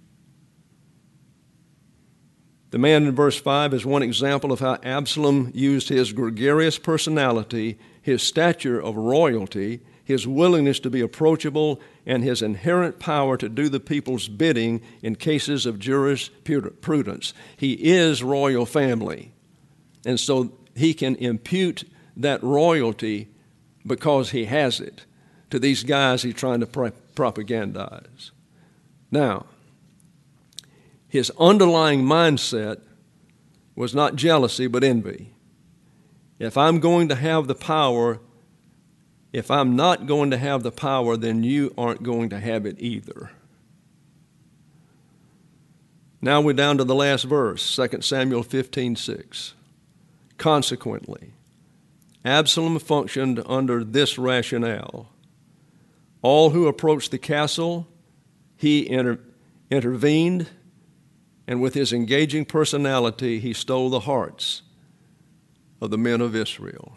The man in verse 5 is one example of how Absalom used his gregarious personality, his stature of royalty, his willingness to be approachable, and his inherent power to do the people's bidding in cases of jurisprudence. He is royal family, and so he can impute that royalty because he has it to these guys he's trying to propagandize. Now, his underlying mindset was not jealousy, but envy. If I'm going to have the power, if I'm not going to have the power, then you aren't going to have it either. Now we're down to the last verse, 2 Samuel 15:6. Consequently, Absalom functioned under this rationale. All who approached the castle, he intervened, and with his engaging personality, he stole the hearts of the men of Israel.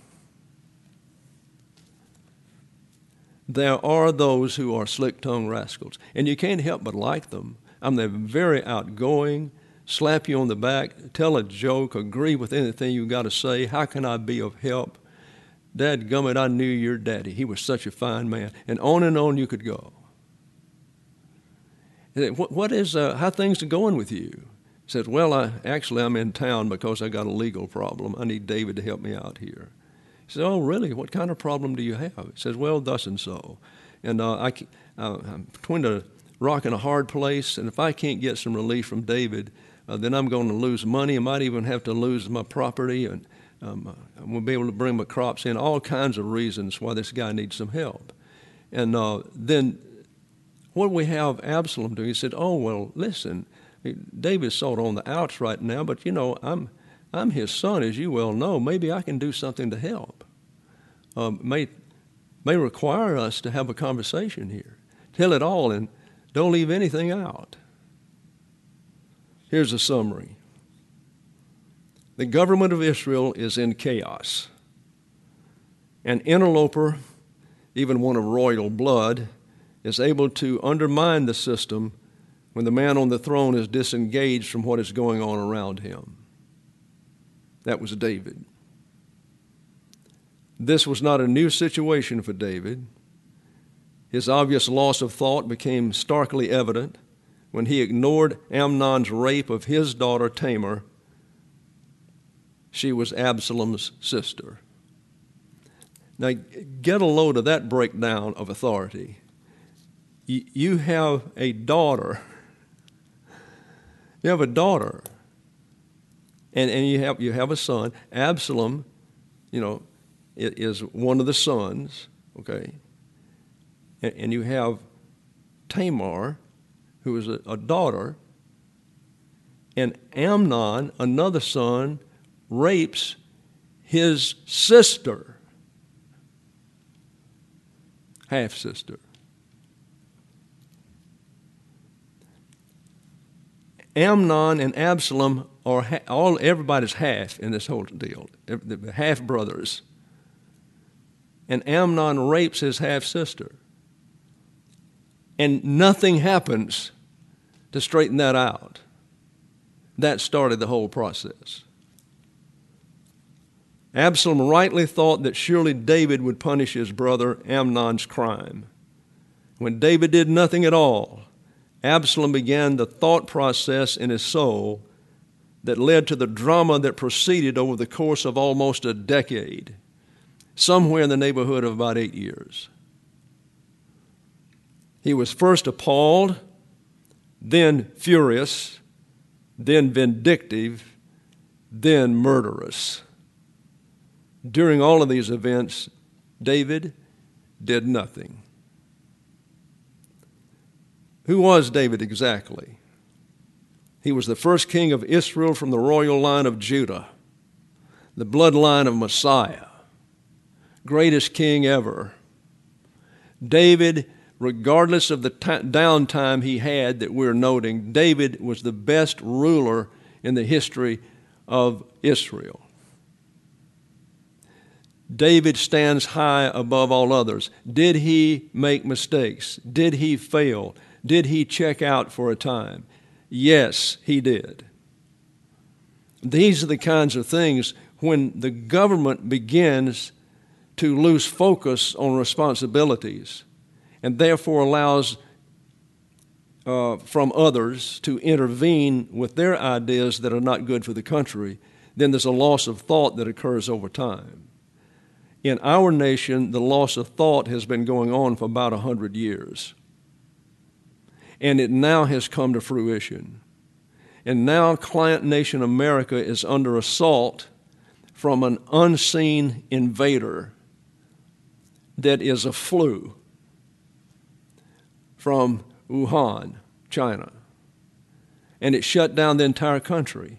There are those who are slick-tongued rascals, and you can't help but like them. They're very outgoing, slap you on the back, tell a joke, agree with anything you got to say. How can I be of help? Dadgummit, I knew your daddy. He was such a fine man. And on you could go. How things are going with you? He says, well, I'm in town because I got a legal problem. I need David to help me out here. He says, oh, really? What kind of problem do you have? He says, well, thus and so. And I'm between a rock and a hard place, and if I can't get some relief from David, then I'm going to lose money. I might even have to lose my property, and I won't be able to bring my crops in. All kinds of reasons why this guy needs some help. And then what do we have Absalom do? He said, oh, well, listen, David's sort of on the outs right now, but, I'm his son, as you well know. Maybe I can do something to help. May require us to have a conversation here. Tell it all and don't leave anything out. Here's a summary. The government of Israel is in chaos. An interloper, even one of royal blood, is able to undermine the system when the man on the throne is disengaged from what is going on around him. That was David. This was not a new situation for David. His obvious loss of thought became starkly evident when he ignored Amnon's rape of his daughter Tamar. She was Absalom's sister. Now, get a load of that breakdown of authority. You have a daughter. You have a daughter. And you have a son. Absalom, is one of the sons, okay? And you have Tamar, who is a daughter, and Amnon, another son, rapes his sister, half-sister. Amnon and Absalom are everybody's half in this whole deal, the half-brothers. And Amnon rapes his half-sister. And nothing happens to straighten that out. That started the whole process. Absalom rightly thought that surely David would punish his brother Amnon's crime. When David did nothing at all, Absalom began the thought process in his soul that led to the drama that proceeded over the course of almost a decade, somewhere in the neighborhood of about 8 years. He was first appalled, then furious, then vindictive, then murderous. During all of these events, David did nothing. Who was David exactly? He was the first king of Israel from the royal line of Judah, the bloodline of Messiah, greatest king ever. David, regardless of the downtime he had that we're noting, David was the best ruler in the history of Israel. David stands high above all others. Did he make mistakes? Did he fail? Did he check out for a time? Yes, he did. These are the kinds of things when the government begins to lose focus on responsibilities and therefore allows from others to intervene with their ideas that are not good for the country, then there's a loss of thought that occurs over time. In our nation, the loss of thought has been going on for about 100 years. And it now has come to fruition. And now client nation America is under assault from an unseen invader that is a flu from Wuhan, China. And it shut down the entire country.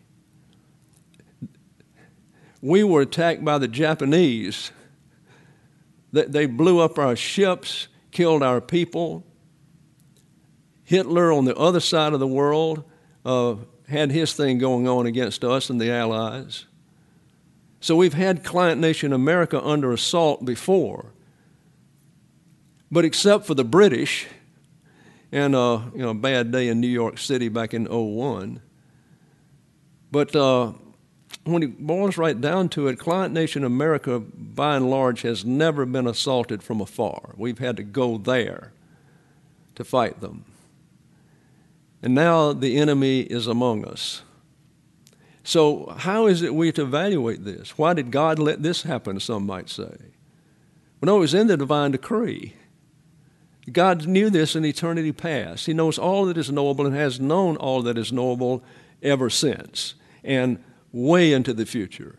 We were attacked by the Japanese. They blew up our ships, killed our people. Hitler on the other side of the world had his thing going on against us and the Allies. So we've had client nation America under assault before. But except for the British and a bad day in New York City back in 2001. But when it boils right down to it, client nation America, by and large, has never been assaulted from afar. We've had to go there to fight them. And now the enemy is among us. So how is it we to evaluate this? Why did God let this happen, some might say? Well, no, it was in the divine decree. God knew this in eternity past. He knows all that is knowable and has known all that is knowable ever since and way into the future.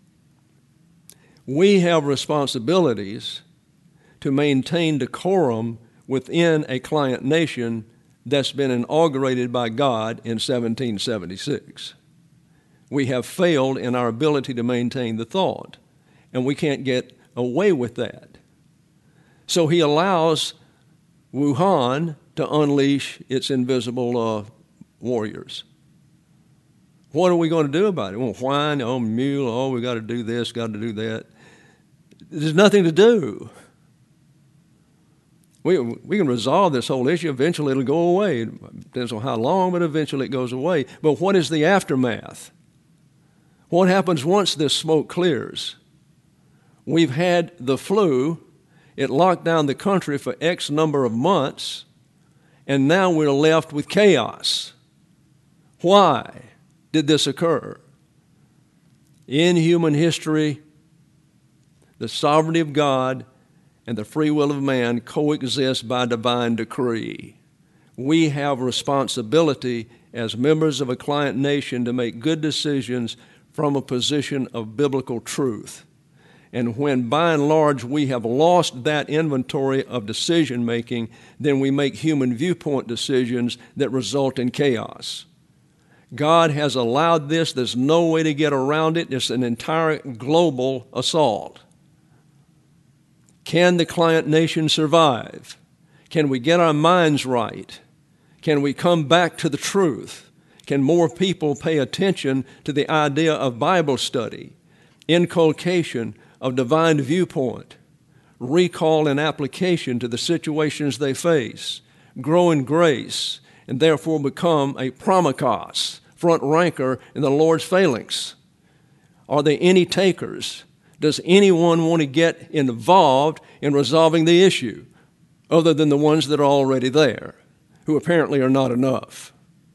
We have responsibilities to maintain decorum within a client nation that's been inaugurated by God in 1776. We have failed in our ability to maintain the thought, and we can't get away with that. So he allows Wuhan to unleash its invisible warriors. What are we going to do about it? Well, whine, mule, we got to do this, got to do that. There's nothing to do. We can resolve this whole issue. Eventually it'll go away. It depends on how long, but eventually it goes away. But what is the aftermath? What happens once this smoke clears? We've had the flu. It locked down the country for X number of months, and now we're left with chaos. Why did this occur? In human history, the sovereignty of God and the free will of man coexist by divine decree. We have responsibility as members of a client nation to make good decisions from a position of biblical truth. And when, by and large, we have lost that inventory of decision-making, then we make human viewpoint decisions that result in chaos. God has allowed this. There's no way to get around it. It's an entire global assault. Can the client nation survive? Can we get our minds right? Can we come back to the truth? Can more people pay attention to the idea of Bible study, inculcation of divine viewpoint, recall and application to the situations they face, grow in grace, and therefore become a promikos, front ranker in the Lord's phalanx? Are there any takers? Does anyone want to get involved in resolving the issue other than the ones that are already there, who apparently are not enough?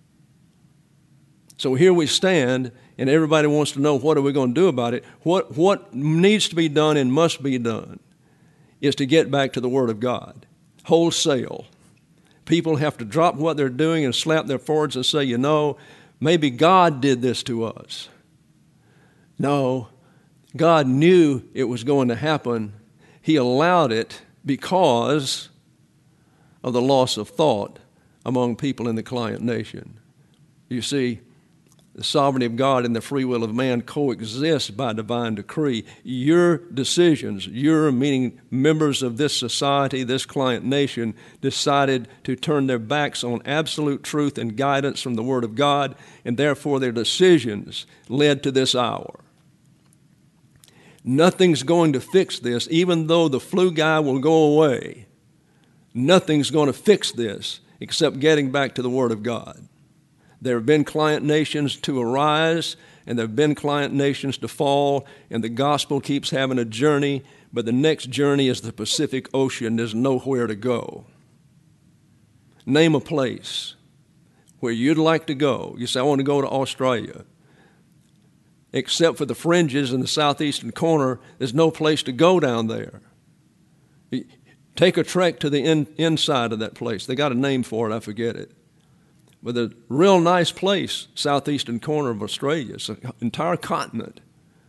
So here we stand, and everybody wants to know, what are we going to do about it? What needs to be done and must be done is to get back to the Word of God, wholesale. People have to drop what they're doing and slap their foreheads and say, maybe God did this to us. No, God knew it was going to happen. He allowed it because of the loss of thought among people in the client nation. You see, the sovereignty of God and the free will of man coexist by divine decree. Your decisions, your, meaning members of this society, this client nation, decided to turn their backs on absolute truth and guidance from the Word of God, and therefore their decisions led to this hour. Nothing's going to fix this, even though the flu guy will go away. Nothing's going to fix this except getting back to the Word of God. There have been client nations to arise, and there have been client nations to fall, and the gospel keeps having a journey, but the next journey is the Pacific Ocean. There's nowhere to go. Name a place where you'd like to go. You say, I want to go to Australia. Except for the fringes in the southeastern corner, there's no place to go down there. Take a trek to the inside of that place. They got a name for it, I forget it. But a real nice place, southeastern corner of Australia. It's an entire continent.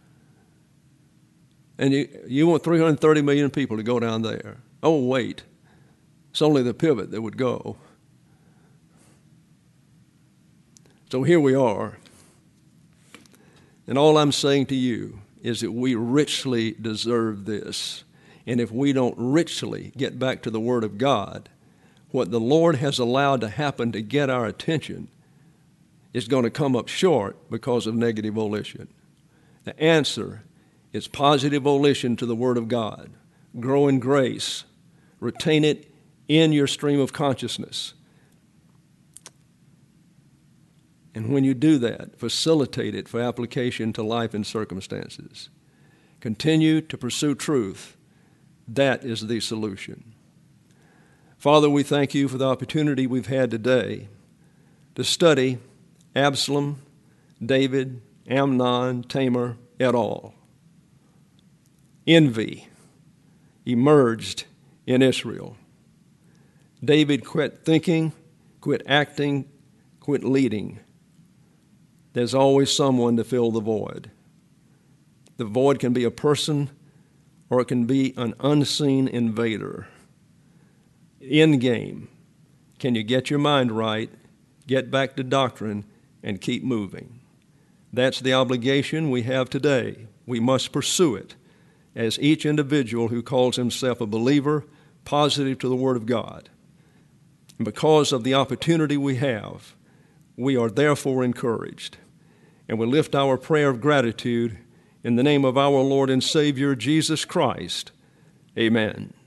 And you want 330 million people to go down there. Oh, wait. It's only the pivot that would go. So here we are. And all I'm saying to you is that we richly deserve this. And if we don't richly get back to the Word of God, what the Lord has allowed to happen to get our attention is going to come up short because of negative volition. The answer is positive volition to the Word of God. Grow in grace. Retain it in your stream of consciousness. And when you do that, facilitate it for application to life and circumstances. Continue to pursue truth. That is the solution. Father, we thank you for the opportunity we've had today to study Absalom, David, Amnon, Tamar, et al. Envy emerged in Israel. David quit thinking, quit acting, quit leading. There's always someone to fill the void. The void can be a person or it can be an unseen invader. End game. Can you get your mind right, get back to doctrine, and keep moving? That's the obligation we have today. We must pursue it as each individual who calls himself a believer, positive to the Word of God. And because of the opportunity we have, we are therefore encouraged. And we lift our prayer of gratitude in the name of our Lord and Savior, Jesus Christ. Amen.